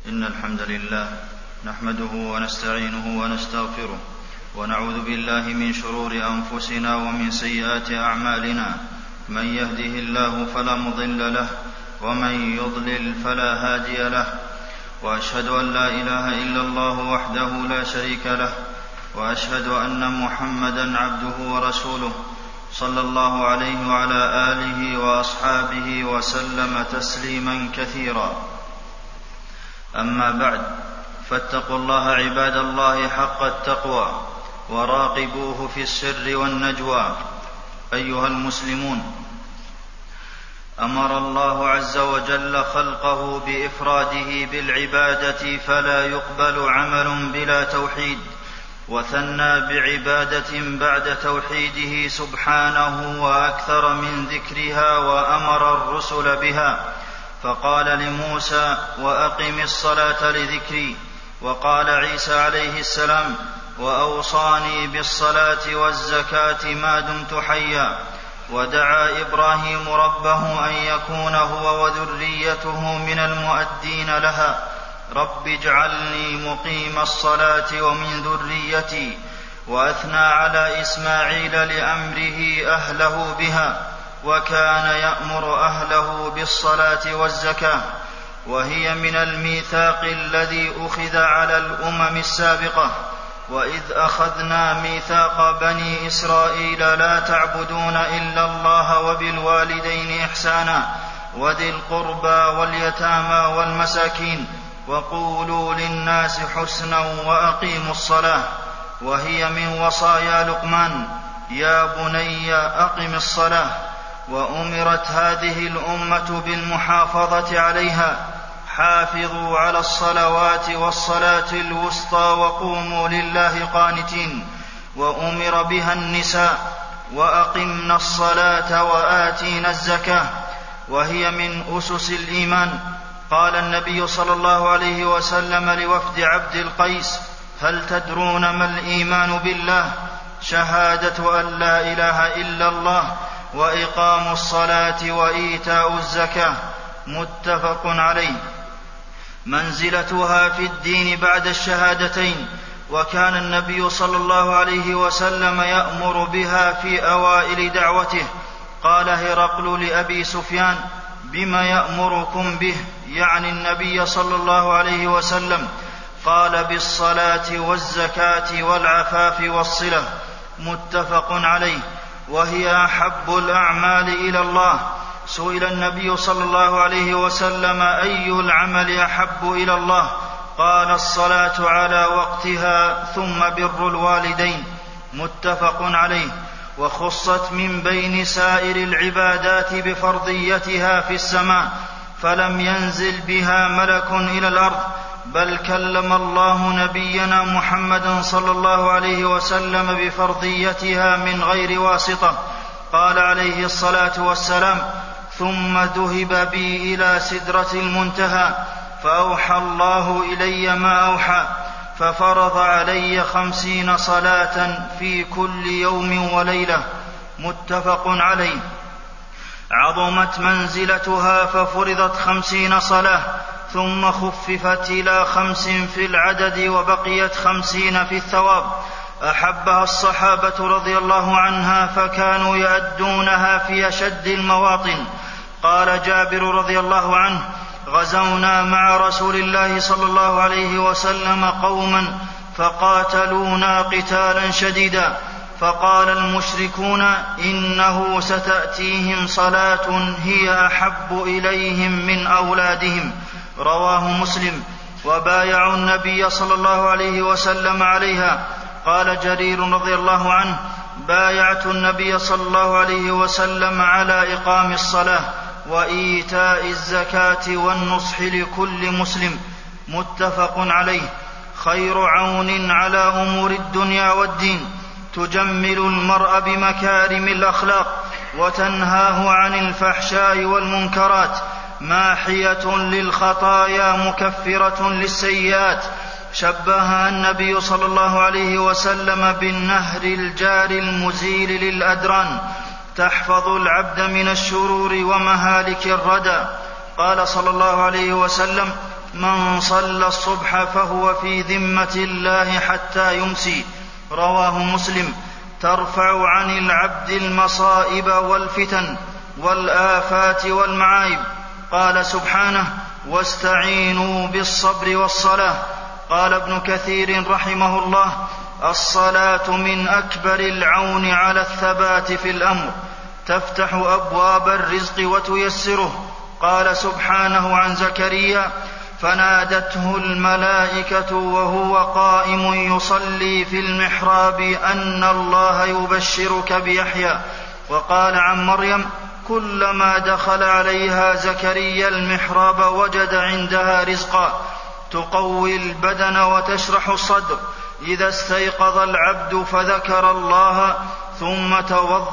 إن الحمد لله نحمده ونستعينه ونستغفره ونعوذ بالله من شرور أنفسنا ومن سيئات أعمالنا. من يهده الله فلا مضل له ومن يضلل فلا هادي له، وأشهد أن لا إله إلا الله وحده لا شريك له، وأشهد أن محمدا عبده ورسوله صلى الله عليه وعلى آله وأصحابه وسلم تسليما كثيرا. أما بعد، فاتقوا الله عباد الله حق التقوى وراقبوه في السر والنجوى. أيها المسلمون، أمر الله عز وجل خلقه بإفراده بالعبادة فلا يقبل عمل بلا توحيد، وثنى بعبادة بعد توحيده سبحانه وأكثر من ذكرها وأمر الرسل بها، فقال لموسى: وأقم الصلاة لذكري. وقال عيسى عليه السلام: وأوصاني بالصلاة والزكاة ما دمت حيا. ودعا إبراهيم ربه أن يكون هو وذريته من المؤدين لها: رب اجعلني مقيم الصلاة ومن ذريتي. وأثنى على إسماعيل لأمره أهله بها، وكان يأمر أهله بالصلاة والزكاة، وهي من الميثاق الذي أخذ على الأمم السابقة. وإذ أخذنا ميثاق بني إسرائيل لا تعبدون إلا الله وبالوالدين إحسانا وذي القربى واليتامى والمساكين وقولوا للناس حسنا وأقيموا الصلاة، وهي من وصايا لقمان: يا بني أقم الصلاة. وأمرت هذه الأمة بالمحافظة عليها: حافظوا على الصلوات والصلاة الوسطى وقوموا لله قانتين. وأمر بها النساء: وأقمنا الصلاة وآتينا الزكاة، وهي من أسس الإيمان. قال النبي صلى الله عليه وسلم لوفد عبد القيس: هل تدرون ما الإيمان بالله؟ شهادة أن لا إله إلا الله وإقام الصلاة وإيتاء الزكاة. متفق عليه. منزلتها في الدين بعد الشهادتين، وكان النبي صلى الله عليه وسلم يأمر بها في أوائل دعوته. قال هرقل لأبي سفيان: بما يأمركم به؟ يعني النبي صلى الله عليه وسلم. قال: بالصلاة والزكاة والعفاف والصلة. متفق عليه. وهي أحب الأعمال إلى الله. سئل النبي صلى الله عليه وسلم: أي العمل أحب إلى الله؟ قال: الصلاة على وقتها ثم بر الوالدين. متفق عليه. وخصت من بين سائر العبادات بفرضيتها في السماء، فلم ينزل بها ملك إلى الأرض، بل كلم الله نبينا محمدا صلى الله عليه وسلم بفرضيتها من غير واسطة. قال عليه الصلاة والسلام: ثم ذهب بي إلى سدرة المنتهى، فأوحى الله إلي ما أوحى، ففرض علي 50 صلاة في كل يوم وليلة. متفق عليه. عظمت منزلتها ففرضت 50 صلاة، ثم خففت إلى 5 في العدد وبقيت 50 في الثواب. أحبها الصحابة رضي الله عنها، فكانوا يؤدونها في أشد المواطن. قال جابر رضي الله عنه: غزونا مع رسول الله صلى الله عليه وسلم قوما فقاتلونا قتالا شديدا، فقال المشركون: إنه ستأتيهم صلاة هي أحب إليهم من أولادهم. رواه مسلم. وبايعوا النبي صلى الله عليه وسلم عليها. قال جرير رضي الله عنه: بايعت النبي صلى الله عليه وسلم على إقام الصلاة وإيتاء الزكاة والنصح لكل مسلم. متفق عليه. خير عون على أمور الدنيا والدين، تجمل المرء بمكارم الأخلاق وتنهاه عن الفحشاء والمنكرات، ماحية للخطايا مكفرة للسيئات. شبهها النبي صلى الله عليه وسلم بالنهر الجار المزيل للأدران، تحفظ العبد من الشرور ومهالك الردى. قال صلى الله عليه وسلم: من صلى الصبح فهو في ذمة الله حتى يمسي. رواه مسلم. ترفع عن العبد المصائب والفتن والآفات والمعايب. قال سبحانه: واستعينوا بالصبر والصلاة. قال ابن كثير رحمه الله: الصلاة من أكبر العون على الثبات في الأمر، تفتح أبواب الرزق وتيسره. قال سبحانه عن زكريا: فنادته الملائكة وهو قائم يصلي في المحراب أن الله يبشرك بيحيى. وقال عن مريم: كلما دخل عليها زكريا المحراب وجد عندها رزقا، تقوي البدن وتشرح الصدر. إذا استيقظ العبد فذكر الله ثم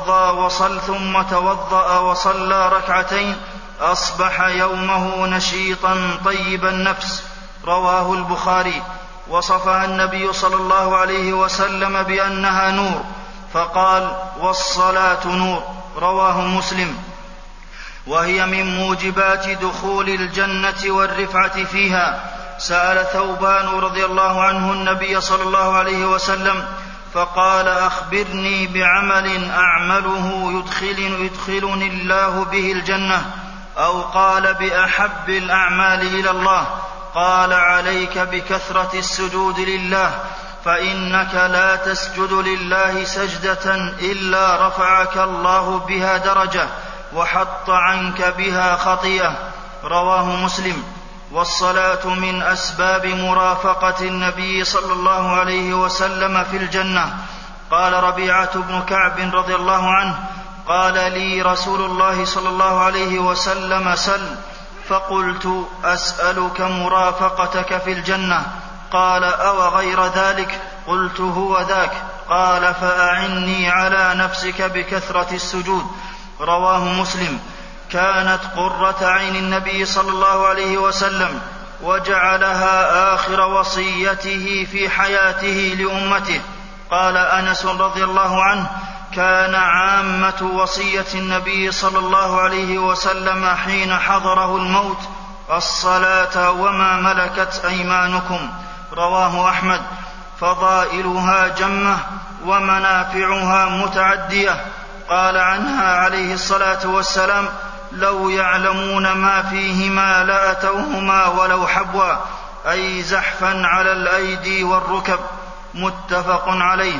توضأ وصلى ركعتين أصبح يومه نشيطا طيب النفس. رواه البخاري. وصفها النبي صلى الله عليه وسلم بأنها نور، فقال: والصلاة نور. رواه مسلم. وهي من موجبات دخول الجنة والرفعة فيها. سأل ثوبان رضي الله عنه النبي صلى الله عليه وسلم فقال: أخبرني بعمل أعمله يدخلني الله به الجنة، أو قال: بأحب الأعمال إلى الله. قال: عليك بكثرة السجود لله، فإنك لا تسجد لله سجدة إلا رفعك الله بها درجة وحط عنك بها خطيئة. رواه مسلم. والصلاة من أسباب مرافقة النبي صلى الله عليه وسلم في الجنة. قال ربيعة بن كعب رضي الله عنه: قال لي رسول الله صلى الله عليه وسلم: سل. فقلت: أسألك مرافقتك في الجنة. قال: أو غير ذلك؟ قلت: هو ذاك. قال: فأعني على نفسك بكثرة السجود. رواه مسلم. كانت قرة عين النبي صلى الله عليه وسلم، وجعلها آخر وصيته في حياته لأمته. قال أنس رضي الله عنه: كان عامة وصية النبي صلى الله عليه وسلم حين حضره الموت: الصلاة وما ملكت أيمانكم. رواه أحمد. فضائلها جمة ومنافعها متعدية. قال عنها عليه الصلاة والسلام: لو يعلمون ما فيهما لأتوهما ولو حبوا، أي زحفا على الأيدي والركب. متفق عليه.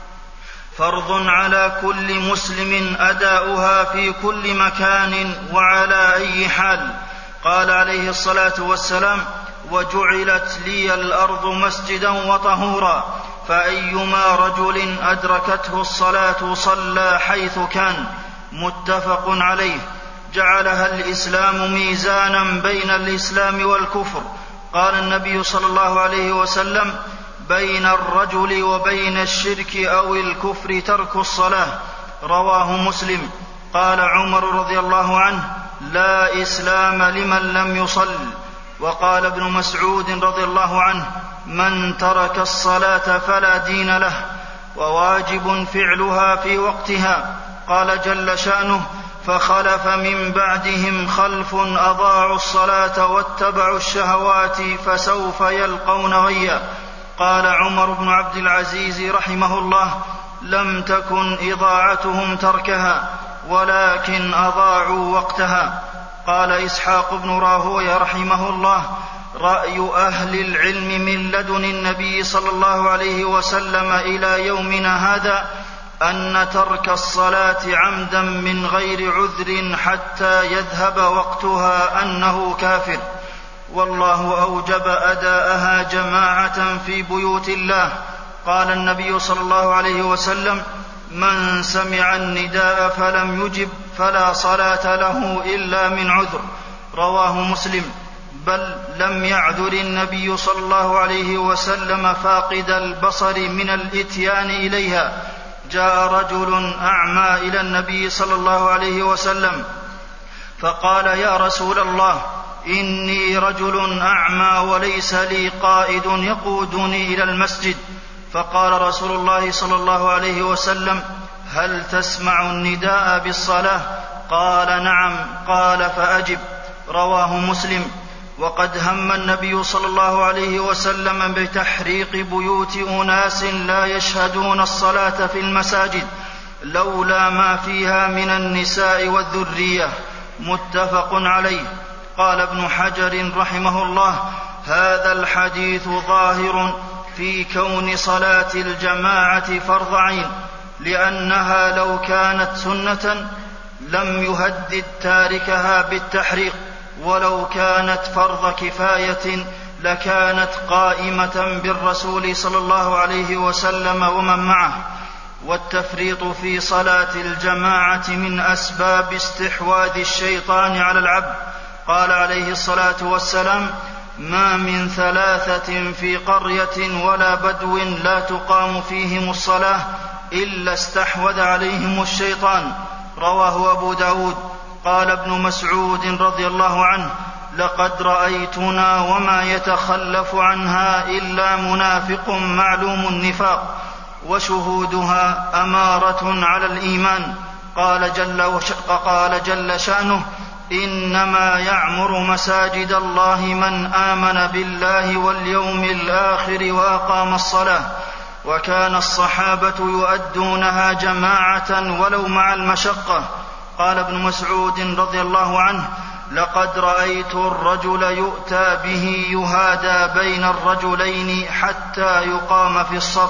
فرض على كل مسلم أداؤها في كل مكان وعلى أي حال. قال عليه الصلاة والسلام: وجعلت لي الأرض مسجدا وطهورا، فأيما رجل أدركته الصلاة صلى حيث كان. متفق عليه. جعلها الإسلام ميزانا بين الإسلام والكفر. قال النبي صلى الله عليه وسلم: بين الرجل وبين الشرك أو الكفر ترك الصلاة. رواه مسلم. قال عمر رضي الله عنه: لا إسلام لمن لم يصل. وقال ابن مسعود رضي الله عنه: من ترك الصلاة فلا دين له، وواجب فعلها في وقتها. قال جل شأنه: فخلف من بعدهم خلف أضاعوا الصلاة واتبعوا الشهوات فسوف يلقون غيا. قال عمر بن عبد العزيز رحمه الله: لم تكن إضاعتهم تركها، ولكن أضاعوا وقتها. قال إسحاق بن راهويه رحمه الله: رأي أهل العلم من لدن النبي صلى الله عليه وسلم إلى يومنا هذا أن ترك الصلاة عمدا من غير عذر حتى يذهب وقتها أنه كافر، والله أوجب أداءها جماعة في بيوت الله. قال النبي صلى الله عليه وسلم: من سمع النداء فلم يجب فلا صلاة له إلا من عذر. رواه مسلم. بل لم يعذر النبي صلى الله عليه وسلم فاقد البصر من الإتيان إليها. جاء رجل أعمى إلى النبي صلى الله عليه وسلم فقال: يا رسول الله، إني رجل أعمى وليس لي قائد يقودني إلى المسجد. فقال رسول الله صلى الله عليه وسلم: هل تسمع النداء بالصلاة؟ قال: نعم. قال: فأجب. رواه مسلم. وقد هم النبي صلى الله عليه وسلم بتحريق بيوت أناس لا يشهدون الصلاة في المساجد لولا ما فيها من النساء والذرية. متفق عليه. قال ابن حجر رحمه الله: هذا الحديث ظاهر في كون صلاة الجماعة فرض عين، لأنها لو كانت سنة لم يهدد تاركها بالتحريق، ولو كانت فرض كفاية لكانت قائمة بالرسول صلى الله عليه وسلم ومن معه. والتفريط في صلاة الجماعة من أسباب استحواذ الشيطان على العبد. قال عليه الصلاة والسلام: ما من 3 في قرية ولا بدو لا تقام فيهم الصلاة إلا استحوذ عليهم الشيطان. رواه أبو داود. قال ابن مسعود رضي الله عنه: لقد رأيتنا وما يتخلف عنها إلا منافق معلوم النفاق، وشهودها أمارة على الإيمان. قال جل شأنه: إنما يعمر مساجد الله من آمن بالله واليوم الآخر وأقام الصلاة. وكان الصحابة يؤدونها جماعة ولو مع المشقة. قال ابن مسعود رضي الله عنه: لقد رأيت الرجل يؤتى به يهادى بين الرجلين حتى يقام في الصف.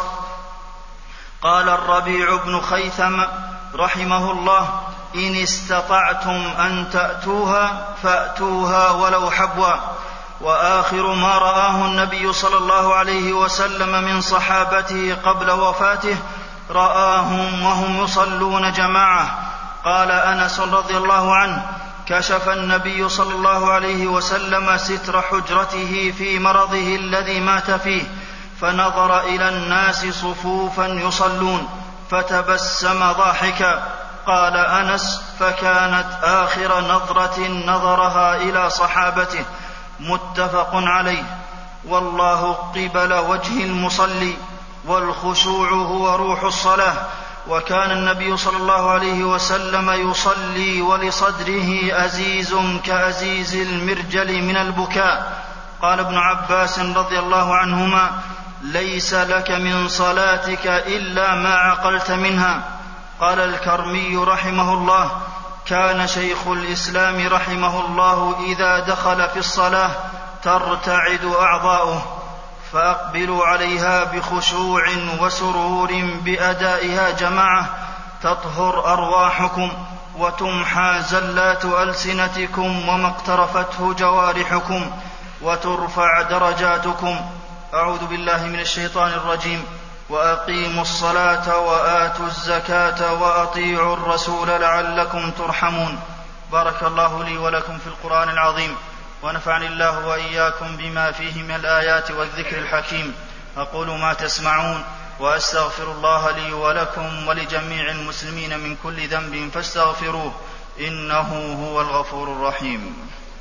قال الربيع بن خيثم رحمه الله: إن استطعتم أن تأتوها فأتوها ولو حبوا. وآخر ما رآه النبي صلى الله عليه وسلم من صحابته قبل وفاته رآهم وهم يصلون جماعة. قال أنس رضي الله عنه: كشف النبي صلى الله عليه وسلم ستر حجرته في مرضه الذي مات فيه، فنظر إلى الناس صفوفا يصلون فتبسم ضاحكا. قال أنس: فكانت آخر نظرة نظرها إلى صحابته. متفق عليه. والله قبل وجه المصلي، والخشوع هو روح الصلاة. وكان النبي صلى الله عليه وسلم يصلي ولصدره أزيز كأزيز المرجل من البكاء. قال ابن عباس رضي الله عنهما: ليس لك من صلاتك إلا ما عقلت منها. قال الكرمي رحمه الله: كان شيخ الإسلام رحمه الله إذا دخل في الصلاة ترتعد أعضاؤه، فأقبلوا عليها بخشوع وسرور بأدائها جماعة تطهر أرواحكم وتمحى زلات ألسنتكم وما اقترفته جوارحكم وترفع درجاتكم. أعوذ بالله من الشيطان الرجيم. وأقيموا الصلاة وآتوا الزكاة وأطيعوا الرسول لعلكم ترحمون. بارك الله لي ولكم في القرآن العظيم، ونفعني الله وإياكم بما فيه من الآيات والذكر الحكيم. أقول ما تسمعون، وأستغفر الله لي ولكم ولجميع المسلمين من كل ذنب فاستغفروه، إنه هو الغفور الرحيم.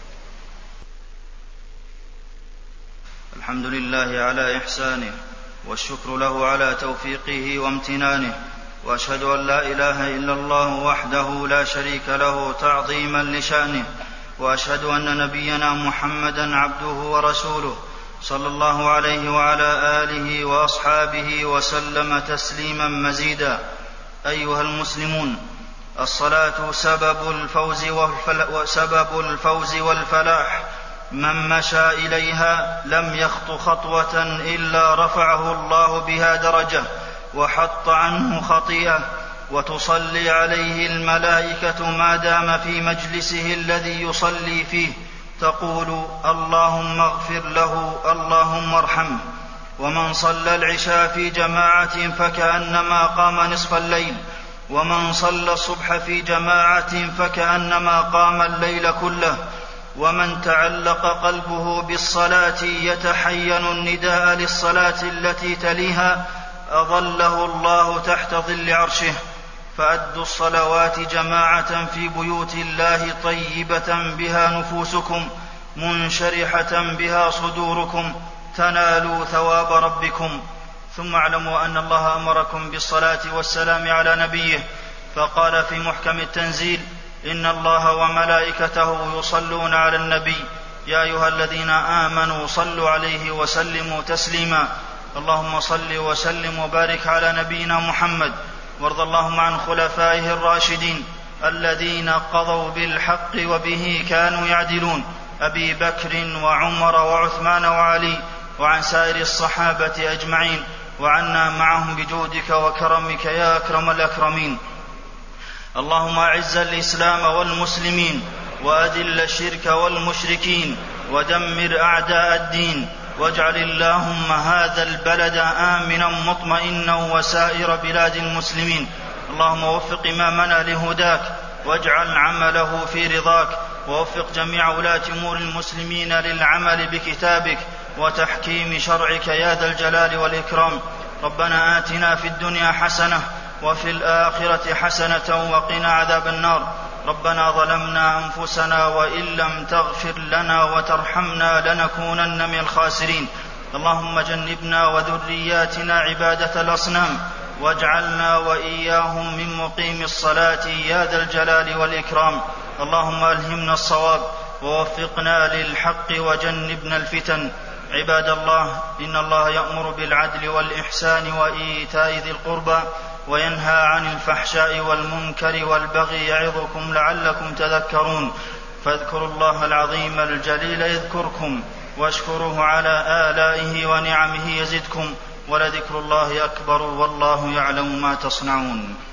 الحمد لله على إحسانه، والشكر له على توفيقه وامتنانه، وأشهد أن لا إله إلا الله وحده لا شريك له تعظيما لشأنه، وأشهد أن نبينا محمدا عبده ورسوله صلى الله عليه وعلى آله وأصحابه وسلم تسليما مزيدا. أيها المسلمون، الصلاة سبب الفوز والفلاح. من مشى إليها لم يخط خطوة إلا رفعه الله بها درجة وحط عنه خطيئة، وتصلي عليه الملائكة ما دام في مجلسه الذي يصلي فيه، تقول: اللهم اغفر له، اللهم ارحمه. ومن صلى العشاء في جماعة فكأنما قام نصف الليل، ومن صلى الصبح في جماعة فكأنما قام الليل كله. ومن تعلق قلبه بالصلاة يتحين النداء للصلاة التي تليها أظله الله تحت ظل عرشه. فأدوا الصلوات جماعة في بيوت الله طيبة بها نفوسكم منشرحة بها صدوركم تنالوا ثواب ربكم. ثم اعلموا أن الله أمركم بالصلاة والسلام على نبيه، فقال في محكم التنزيل: إن الله وملائكته يصلون على النبي يا أيها الذين آمنوا صلوا عليه وسلموا تسليما. اللهم صل وسلم وبارك على نبينا محمد، وارض اللهم عن خلفائه الراشدين الذين قضوا بالحق وبه كانوا يعدلون، أبي بكر وعمر وعثمان وعلي، وعن سائر الصحابة أجمعين، وعنا معهم بجودك وكرمك يا أكرم الأكرمين. اللهم أعز الإسلام والمسلمين، وأذل الشرك والمشركين، ودمر أعداء الدين، واجعل اللهم هذا البلد آمنا مطمئنا وسائر بلاد المسلمين. اللهم وفق إمامنا لهداك، واجعل عمله في رضاك، ووفق جميع ولاة أمور المسلمين للعمل بكتابك وتحكيم شرعك يا ذا الجلال والإكرام. ربنا آتنا في الدنيا حسنة وفي الآخرة حسنة وقنا عذاب النار. ربنا ظلمنا أنفسنا وإن لم تغفر لنا وترحمنا لنكونن من الخاسرين. اللهم جنبنا وذرياتنا عبادة الأصنام، واجعلنا وإياهم من مقيم الصلاة يا ذا الجلال والإكرام. اللهم ألهمنا الصواب ووفقنا للحق وجنبنا الفتن. عباد الله، إن الله يأمر بالعدل والإحسان وإيتاء ذي القربى، وينهى عن الفحشاء والمنكر والبغي، يعظكم لعلكم تذكرون. فاذكروا الله العظيم الجليل يذكركم، واشكروه على آلائه ونعمه يزدكم، ولذكر الله أكبر، والله يعلم ما تصنعون.